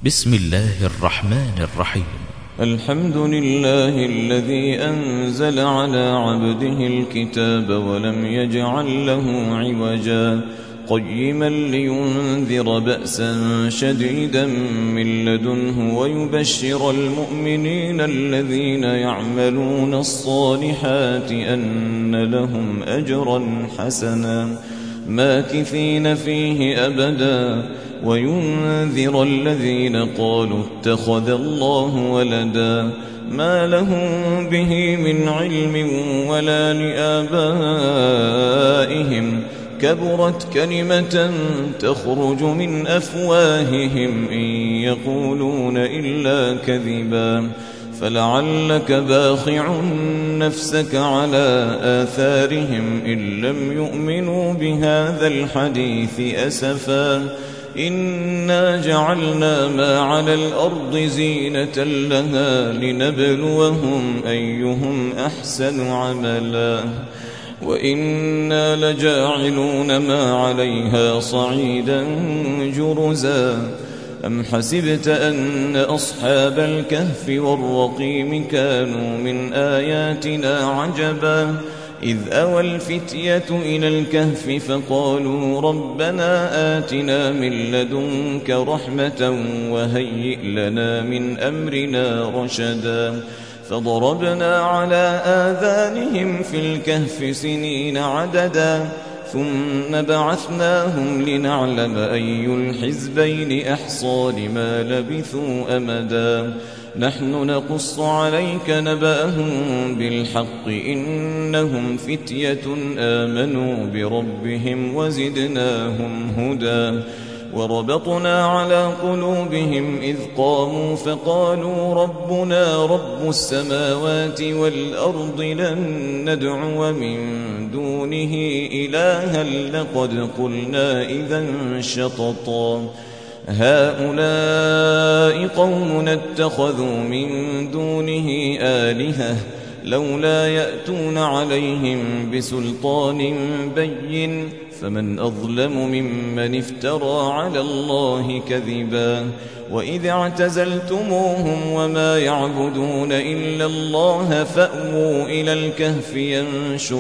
بسم الله الرحمن الرحيم. الحمد لله الذي أنزل على عبده الكتاب ولم يجعل له عوجا قيما لينذر بأسا شديدا من لدنه ويبشر المؤمنين الذين يعملون الصالحات أن لهم أجرا حسنا ماكثين فيه أبدا وينذر الذين قالوا اتخذ الله ولدا ما لهم به من علم ولا لآبائهم كبرت كلمة تخرج من أفواههم إن يقولون إلا كذبا فلعلك باخع نفسك على آثارهم إن لم يؤمنوا بهذا الحديث أسفا إنا جعلنا ما على الأرض زينة لها لنبلوهم أيهم أحسن عملا وإنا لجاعلون ما عليها صعيدا جرزا أم حسبت أن أصحاب الكهف والرقيم كانوا من آياتنا عجبا إذ أوى الفتية إلى الكهف فقالوا ربنا آتنا من لدنك رحمة وهيئ لنا من أمرنا رشدا فضربنا على آذانهم في الكهف سنين عددا ثم بعثناهم لنعلم أي الحزبين أحصى لما لبثوا أمدا نحن نقص عليك نبأهم بالحق إنهم فتية آمنوا بربهم وزدناهم هدى وربطنا على قلوبهم إذ قاموا فقالوا ربنا رب السماوات والأرض لن ندعو من دونه إلها لقد قلنا إذا شططا هؤلاء قوم اتخذوا من دونه آلهة لولا يأتون عليهم بسلطان بين فمن أظلم ممن افترى على الله كذبا وإذ اعتزلتموهم وما يعبدون إلا الله فأووا إلى الكهف ينشر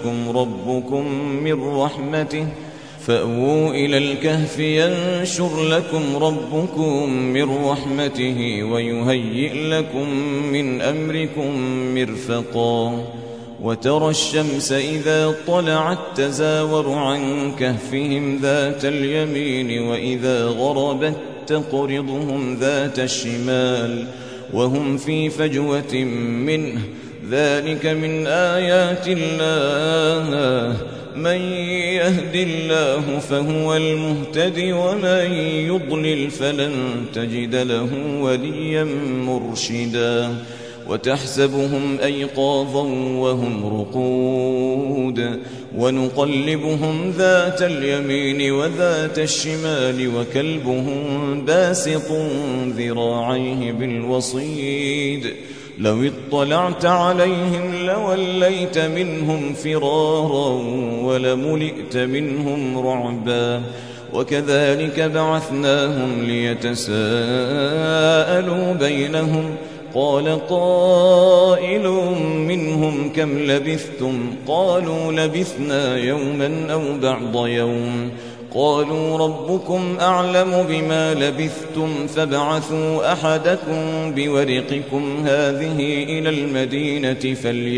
لكم ربكم من رحمته ويهيئ لكم من أمركم مرفقا وترى الشمس إذا طلعت تزاور عن كهفهم ذات اليمين وإذا غربت تقرضهم ذات الشمال وهم في فجوة منه ذلك من آيات الله من يهد الله فهو المهتدي ومن يضلل فلن تجد له وليا مرشدا وتحسبهم أيقاظا وهم رقود ونقلبهم ذات اليمين وذات الشمال وكلبهم باسط ذراعيه بالوصيد لو اطلعت عليهم لوليت منهم فرارا ولملئت منهم رعبا وكذلك بعثناهم ليتساءلوا بينهم قال قائل منهم كم لبثتم قالوا لبثنا يوما أو بعض يوم قالوا ربكم أعلم بما لبثتم فابعثوا أحدكم بورقكم هذه إلى المدينة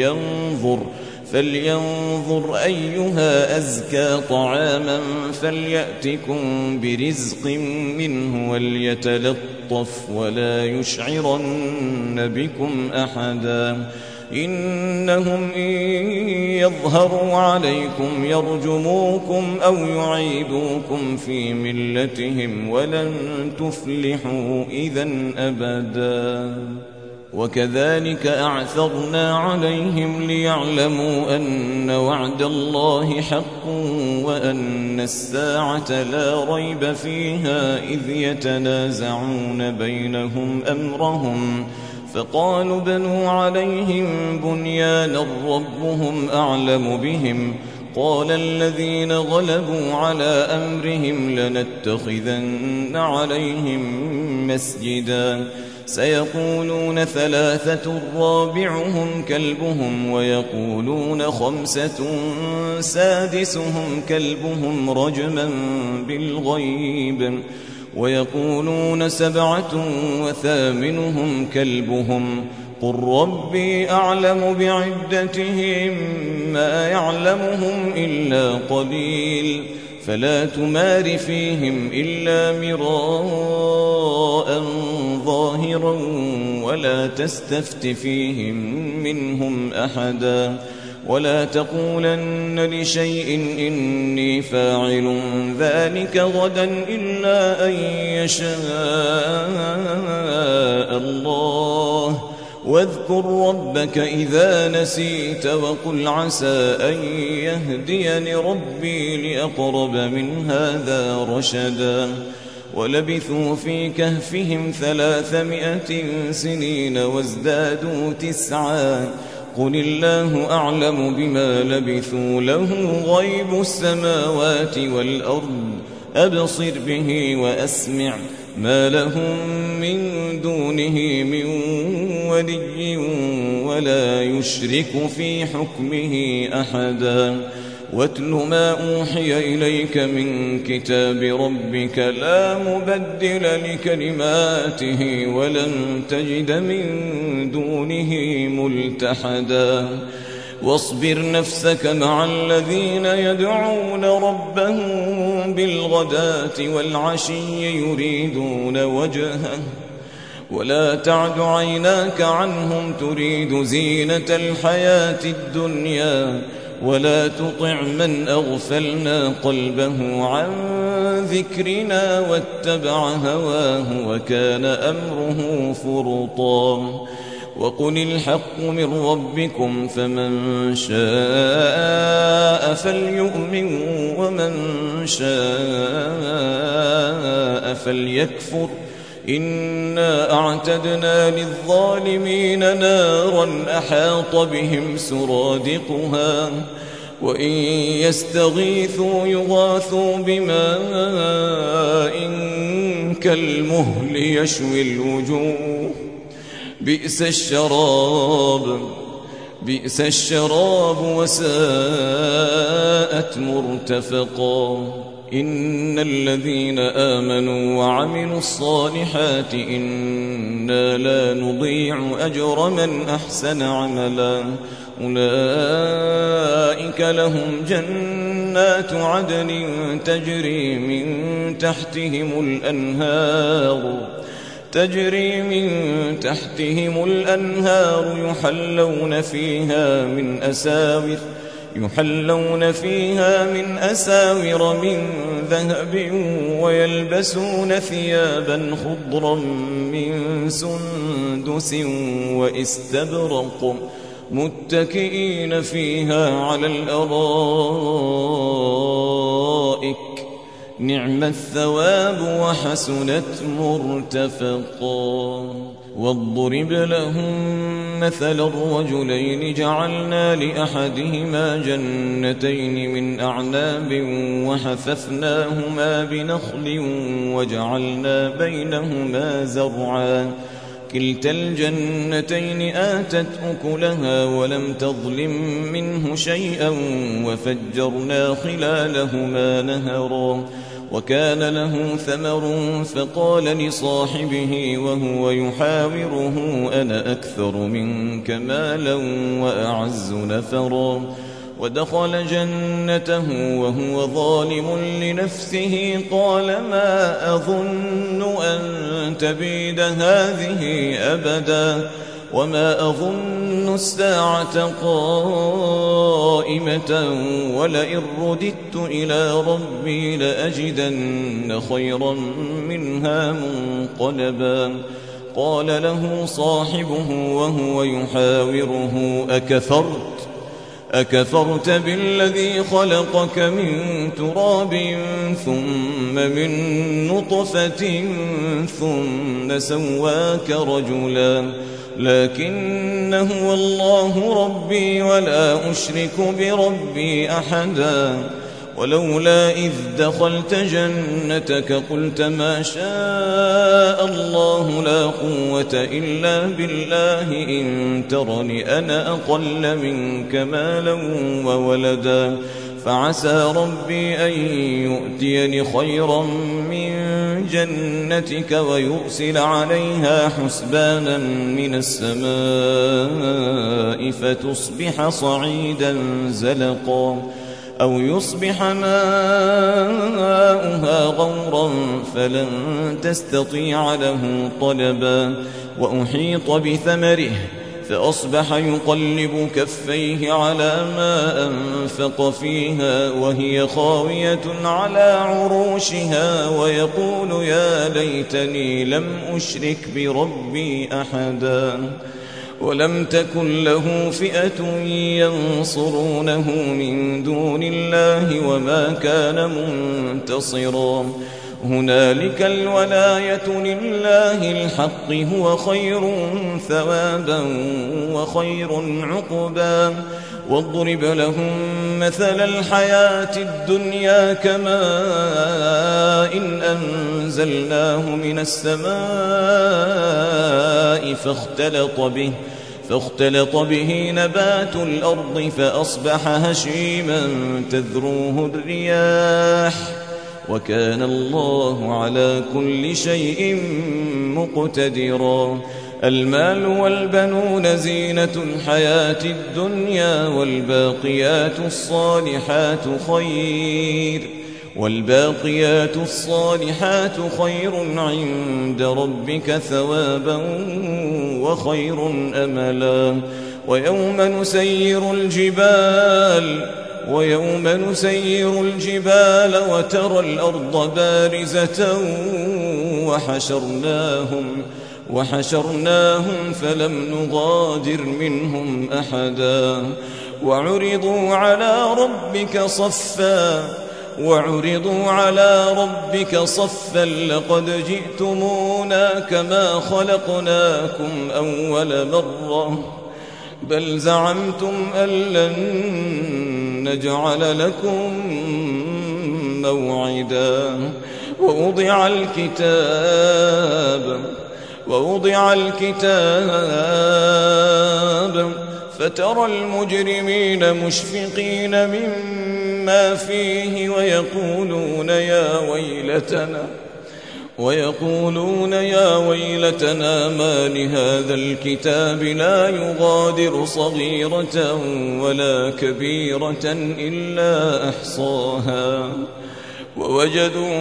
فلينظر أيها أزكى طعاما فليأتكم برزق منه وليتلطف ولا يشعرن بكم أحدا إنهم إن يظهروا عليكم يرجموكم أو يعيدوكم في ملتهم ولن تفلحوا إذن أبدا وكذلك أعثرنا عليهم ليعلموا أن وعد الله حق وأن الساعة لا ريب فيها إذ يتنازعون بينهم أمرهم فقالوا بنوا عليهم بنيانا ربهم أعلم بهم قال الذين غلبوا على أمرهم لنتخذن عليهم مسجدا سيقولون 3 رابعهم كلبهم ويقولون 5 سادسهم كلبهم رجما بالغيب ويقولون 7 وثامنهم كلبهم قل ربي أعلم بعدتهم ما يعلمهم إلا قليل فلا تمار فيهم إلا مراء ظاهرا ولا تستفت فيهم منهم أحدا ولا تقولن لشيء إني فاعل ذلك غدا إلا أن يشاء الله واذكر ربك إذا نسيت وقل عسى أن يهديني ربي لأقرب من هذا رشدا ولبثوا في كهفهم 300 سنين وازدادوا 9 قل الله أعلم بما لبثوا له غيب السماوات والأرض أبصر به وأسمع ما لهم من دونه من ولي ولا يشرك في حكمه أحدا واتل ما أوحي إليك من كتاب ربك لا مبدل لكلماته ولن تجد من دونه ملتحدا واصبر نفسك مع الذين يدعون ربهم بالغداة والعشي يريدون وجهه ولا تعد عيناك عنهم تريد زينة الحياة الدنيا ولا تطع من أغفلنا قلبه عن ذكرنا واتبع هواه وكان أمره فرطا وقل الحق من ربكم فمن شاء فليؤمن ومن شاء فليكفر إنا أعتدنا للظالمين نارا أحاط بهم سرادقها وإن يستغيثوا يغاثوا بماء كالمهل يشوي الوجوه بئس الشراب وساءت مرتفقا إن الذين آمنوا وعملوا الصالحات إنا لا نضيع أجر من أحسن عملا أولئك لهم جنات عدن تجري من تحتهم الأنهار يحلون فيها من أساور من ذهب ويلبسون ثيابا خضرا من سندس وإستبرق متكئين فيها على الأرائك نعم الثواب وحسنت مرتفقا واضرب لهم مثل الرجلين جعلنا لأحدهما جنتين من أعناب وحففناهما بنخل وجعلنا بينهما زرعا كلتا الجنتين آتت أكلها ولم تظلم منه شيئا وفجرنا خلالهما نهرا وكان له ثمر فقال لصاحبه وهو يحاوره أنا أكثر منك مالا وأعز نفرا ودخل جنته وهو ظالم لنفسه قال ما أظن أن تبيد هذه أبدا وما أظن الساعة قائمة ولئن رددت إلى ربي لأجدن خيرا منها منقلبا قال له صاحبه وهو يحاوره أكفرت بالذي خلقك من تراب ثم من نطفة ثم سواك رجلا لكن هو الله ربي ولا أشرك بربي أحدا ولولا إذ دخلت جنتك قلت ما شاء الله لا قوة إلا بالله إن ترني أنا أقل منك مالا وولدا فعسى ربي أن يؤتيني خيرا من جنتك ويرسل عليها حسبانا من السماء فتصبح صعيدا زلقا أو يصبح ماؤها غورا فلن تستطيع له طلبا وأحيط بثمره فأصبح يقلب كفيه على ما أنفق فيها وهي خاوية على عروشها ويقول يا ليتني لم أشرك بربي أحدا ولم تكن له فئة ينصرونه من دون الله وما كان منتصرا هنالك الولاية لله الحق هو خير ثوابا وخير عقبا واضرب لهم مثل الحياة الدنيا كماء إن أنزلناه من السماء فاختلط به نبات الأرض فأصبح هشيما تذروه الرياح وكان الله على كل شيء مقتدرا المال والبنون زينة الحياة الدنيا والباقيات الصالحات خير عند ربك ثوابا وخير أملا ويوم نسير الجبال وترى الأرض بارزة وحشرناهم فلم نغادر منهم أحدا وعرضوا على ربك صفا لقد جئتمونا كما خلقناكم أول مرة بل زعمتم أن لن نجعل لكم موعدا ووضع الكتاب فترى المجرمين مشفقين مما فيه ويقولون يا ويلتنا ما لهذا الكتاب لا يغادر صغيرة ولا كبيرة إلا أحصاها ووجدوا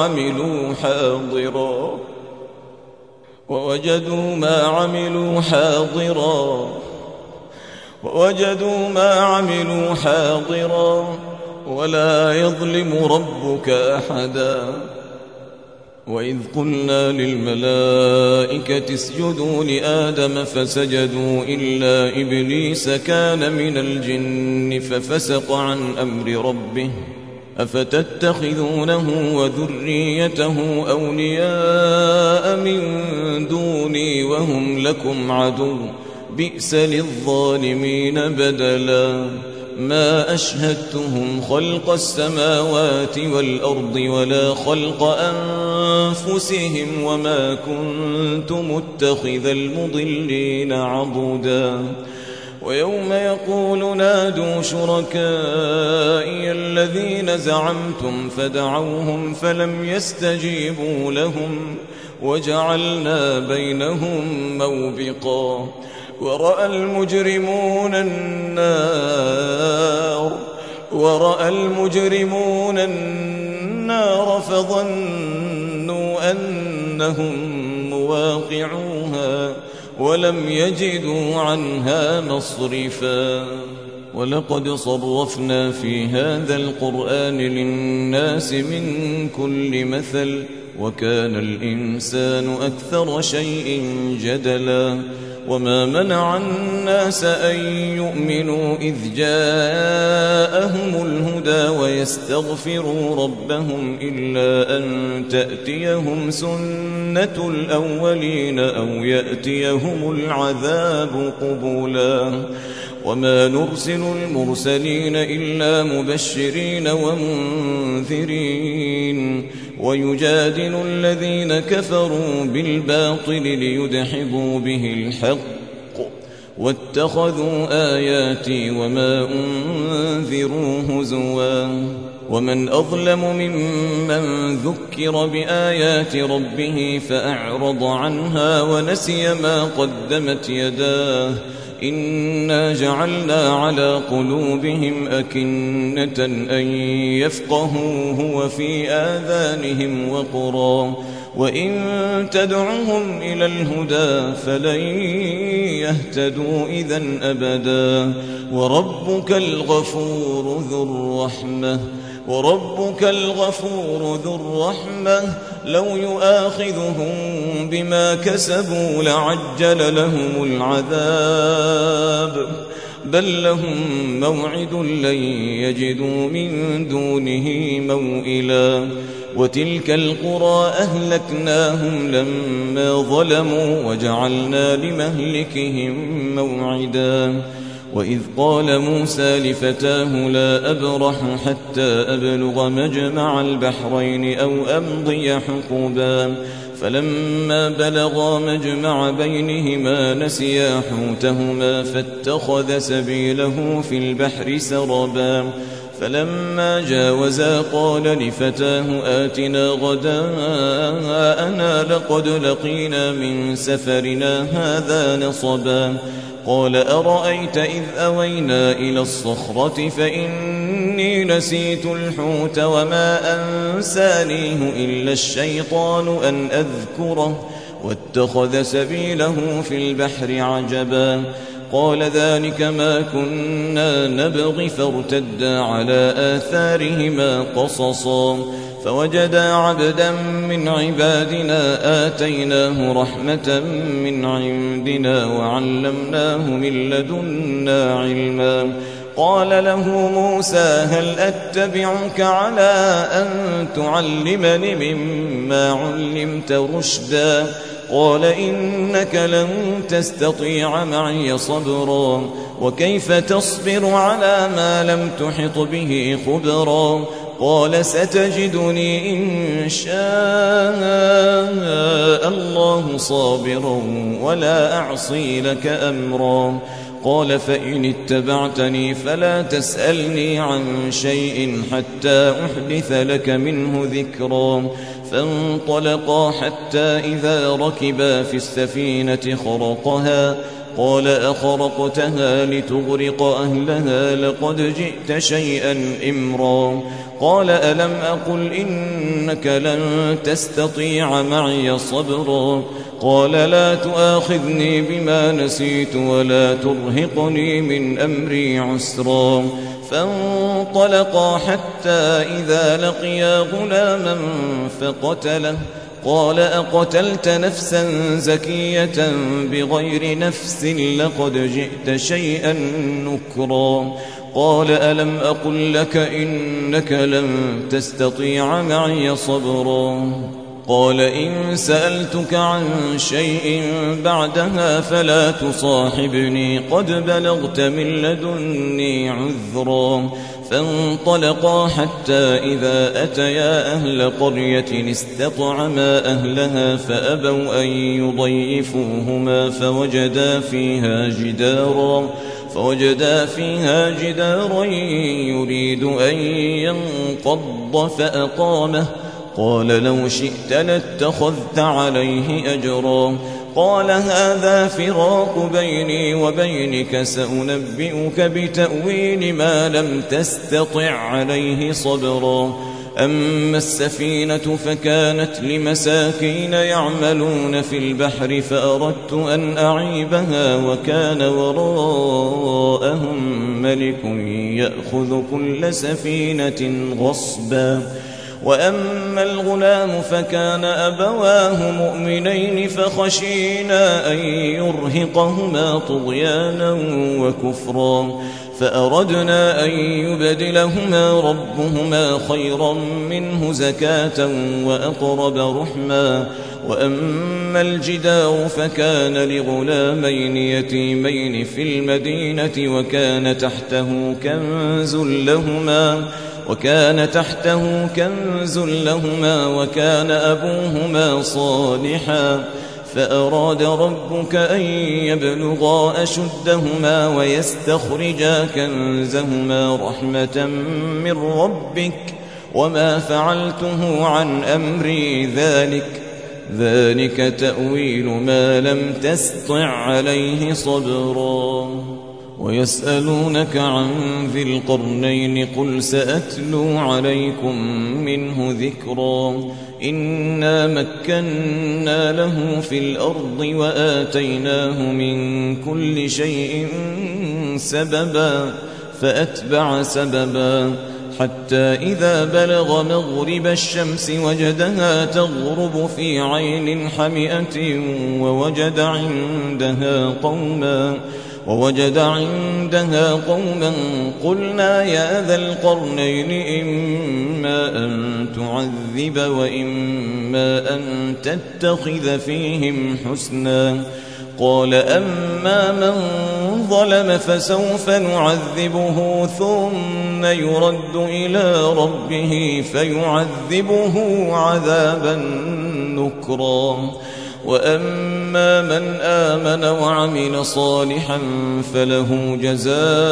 ما عملوا حاضرا ولا يظلم ربك أحدا وإذ قلنا للملائكة اسجدوا لآدم فسجدوا إلا إبليس كان من الجن ففسق عن أمر ربه أفتتخذونه وذريته أولياء من دوني وهم لكم عدو بئس للظالمين بدلا ما أشهدتهم خلق السماوات والأرض ولا خلق أنفسهم وما كنت متخذ المضلين عضدا ويوم يقول نادوا شركائي الذين زعمتم فدعوهم فلم يستجيبوا لهم وجعلنا بينهم موبقا ورأى المجرمون النار فظنوا أنهم مواقعوها ولم يجدوا عنها مصرفا ولقد صرفنا في هذا القرآن للناس من كل مثل وكان الإنسان أكثر شيء جدلا وما منع الناس أن يؤمنوا إذ جاءهم الهدى ويستغفروا ربهم إلا أن تأتيهم سنة الأولين أو يأتيهم العذاب قبلا وما نرسل المرسلين إلا مبشرين ومنذرين ويجادل الذين كفروا بالباطل ليدحضوا به الحق واتخذوا آياتي وما أنذروا هزوا ومن أظلم ممن ذكر بآيات ربه فأعرض عنها ونسي ما قدمت يداه إنا جعلنا على قلوبهم أكنة أن يفقهوه وفي آذانهم وقرا وإن تدعهم إلى الهدى فلن يهتدوا إذن أبدا وربك الغفور ذو الرحمة لو يؤاخذهم بما كسبوا لعجل لهم العذاب بل لهم موعد لن يجدوا من دونه موئلا وتلك القرى أهلكناهم لما ظلموا وجعلنا لمهلكهم موعدا وإذ قال موسى لفتاه لا أبرح حتى أبلغ مجمع البحرين أو أمضي حقبا فلما بلغا مجمع بينهما نسيا حوتهما فاتخذ سبيله في البحر سربا فلما جاوزا قال لفتاه آتنا غداءنا لقد لقينا من سفرنا هذا نصبا قال أرأيت إذ أوينا إلى الصخرة فإني نسيت الحوت وما أنسانيه إلا الشيطان أن أذكره واتخذ سبيله في البحر عجبا قال ذلك ما كنا نبغي فارتدا على آثارهما قصصا فوجدا عبدا من عبادنا آتيناه رحمة من عندنا وعلمناه من لدنا علما قال له موسى هل أتبعك على أن تعلمني مما علمت رشدا قال إنك لن تستطيع معي صبرا وكيف تصبر على ما لم تحط به خبرا قال ستجدني إن شاء الله صابرا ولا أعصي لك أمرا قال فإن اتبعتني فلا تسألني عن شيء حتى أحدث لك منه ذكرا فانطلقا حتى إذا ركبا في السفينة خرقها قال أخرقتها لتغرق أهلها لقد جئت شيئا إمرا قال ألم أقل إنك لن تستطيع معي صبرا قال لا تؤاخذني بما نسيت ولا ترهقني من أمري عسرا فانطلقا حتى إذا لقيا غلاما فقتله قال أقتلت نفسا زكية بغير نفس لقد جئت شيئا نكرا قال ألم أقل لك إنك لن تستطيع معي صبرا قال إن سألتك عن شيء بعدها فلا تصاحبني قد بلغت من لدني عذرا فانطلقا حتى إذا أتيا أهل قرية استطعما أهلها فأبوا أن يضيفوهما فوجدا فيها جدارا يريد أن ينقض فأقامه قال لو شئت لاتخذت عليه أجرا قال هذا فراق بيني وبينك سأنبئك بتأويل ما لم تستطع عليه صبرا أما السفينة فكانت لمساكين يعملون في البحر فأردت أن أعيبها وكان وراءهم ملك يأخذ كل سفينة غصبا وأما الغلام فكان أبواه مؤمنين فخشينا أن يرهقهما طغيانا وكفرا فأردنا أن يبدلهما ربهما خيرا منه زكاة وأقرب رحما وأما الجدار فكان لغلامين يتيمين في المدينة وكان تحته كنز لهما وكان أبوهما صالحا فأراد ربك أن يبلغا أشدهما ويستخرجا كنزهما رحمة من ربك وما فعلته عن أمري ذلك تأويل ما لم تستطع عليه صبرا ويسألونك عن ذي القرنين قل سأتلو عليكم منه ذكرا إنا مكنا له في الأرض وآتيناه من كل شيء سببا فأتبع سببا حتى إذا بلغ مغرب الشمس وجدها تغرب في عين حمئة ووجد عندها قوما قلنا يا ذا القرنين إما أن تعذب وإما أن تتخذ فيهم حسنا قال أما من ظلم فسوف نعذبه ثم يرد إلى ربه فيعذبه عذابا نكرا وأما من آمن وعمل صالحا فله جزاء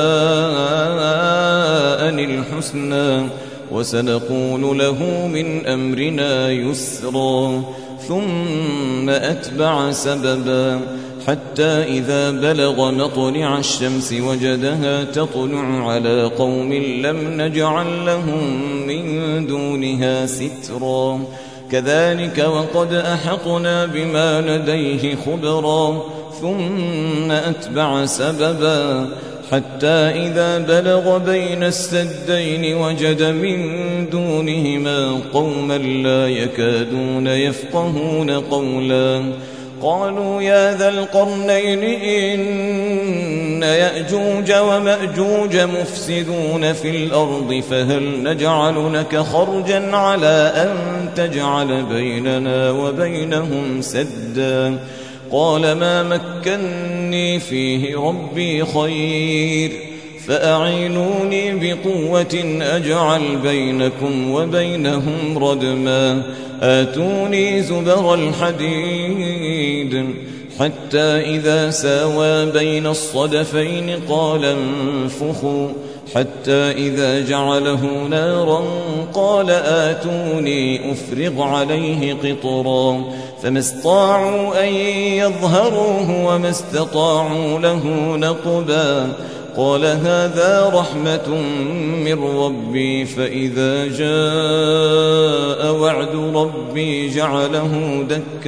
الحسنى وسنقول له من أمرنا يسرا ثم أتبع سببا حتى إذا بلغ مطلع الشمس وجدها تطلع على قوم لم نجعل لهم من دونها سترا كذلك وقد أحطنا بما لديه خبرا ثم أتبع سببا حتى إذا بلغ بين السدين وجد من دونهما قوما لا يكادون يفقهون قولا قالوا يا ذا القرنين إن يأجوج ومأجوج مفسدون في الأرض فهل نجعل لك خرجا على أن تجعل بيننا وبينهم سدا قال ما مكني فيه ربي خير فأعينوني بقوة أجعل بينكم وبينهم ردما آتوني زبر الحديد حتى إذا ساوى بين الصدفين قال انفخوا حتى إذا جعله نارا قال آتوني أفرغ عليه قطرا فما استطاعوا أن يظهروه وما استطاعوا له نقبا قال هذا رحمة من ربي فإذا جاء وعد ربي جعله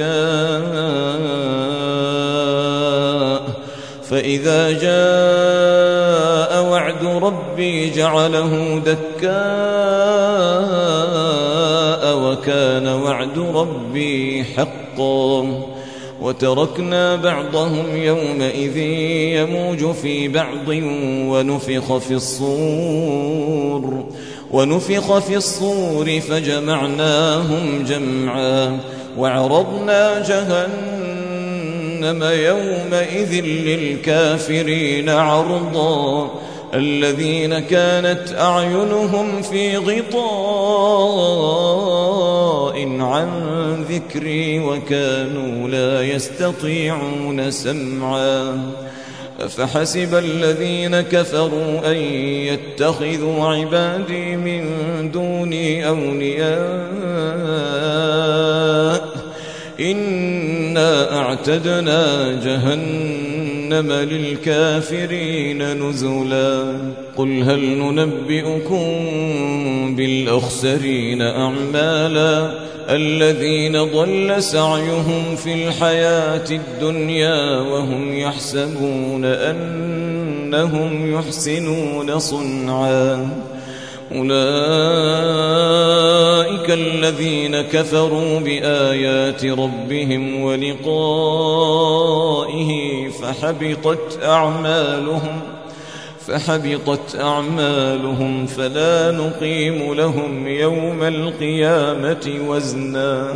دكاء وكان وعد ربي حقا وتركنا بعضهم يومئذ يموج في بعض ونفخ في الصور فجمعناهم جمعا وعرضنا جهنم يومئذ للكافرين عرضا الذين كانت أعينهم في غطاء عن ذكري وكانوا لا يستطيعون سمعا أفحسب الذين كفروا أن يتخذوا عبادي من دوني أولياء إنا أعتدنا جهنم للكافرين نزلا قل هل ننبئكم بالأخسرين أعمالا الذين ضل سعيهم في الحياة الدنيا وهم يحسبون أنهم يحسنون صنعا أولئك الذين كفروا بآيات ربهم ولقائه فحبطت أعمالهم فلا نقيم لهم يوم القيامة وزنا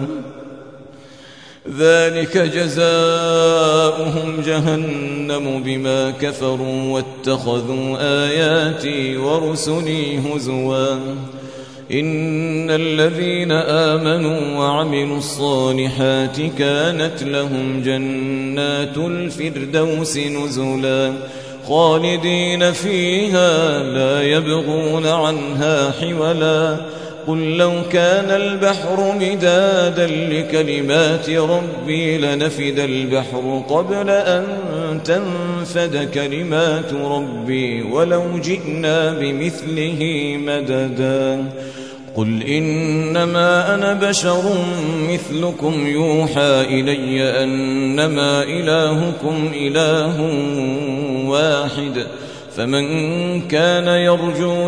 ذلك جزاؤهم جهنم بما كفروا واتخذوا آياتي ورسلي هزوا إن الذين آمنوا وعملوا الصالحات كانت لهم جنات الفردوس نزلا خالدين فيها لا يبغون عنها حولا قل لو كان البحر مدادا لكلمات ربي لنفد البحر قبل أن تنفد كلمات ربي ولو جئنا بمثله مددا قل إنما أنا بشر مثلكم يوحى إلي أنما إلهكم إله واحد فمن كان يرجو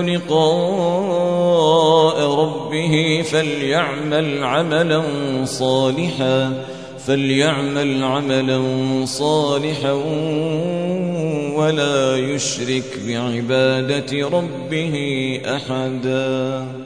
لقاء ربه فليعمل عملا صالحا ولا يشرك بعبادة ربه أحدا.